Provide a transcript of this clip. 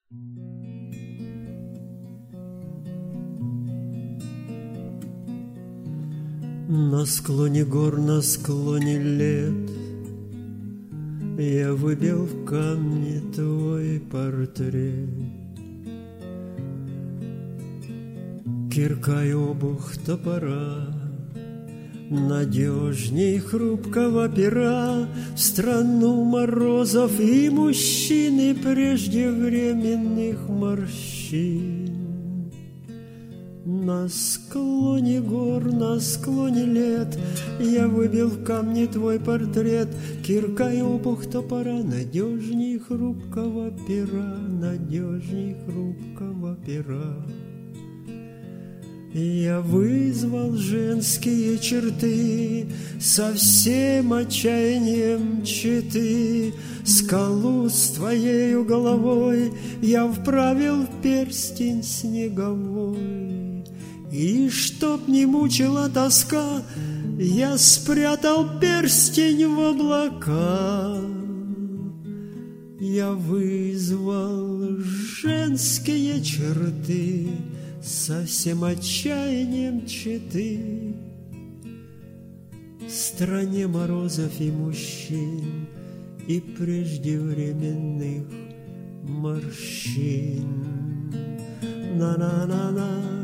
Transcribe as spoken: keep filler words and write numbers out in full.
На склоне гор, на склоне лет я выбил в камне твой портрет. Кирка и обух топора надежней хрупкого пера в страну морозов и мужчины преждевременных морщин. На склоне гор, на склоне лет я выбил в камне твой портрет. Кирка и обух топора надежней хрупкого пера, надежней хрупкого пера. Я вызвал женские черты со всем отчаянием читы. Скалу с твоею головой я вправил в перстень снеговой. И чтоб не мучила тоска, я спрятал перстень в облака. Я вызвал женские черты со всем отчаянием читы. В стране морозов и мужчин и преждевременных морщин. На-на-на-на.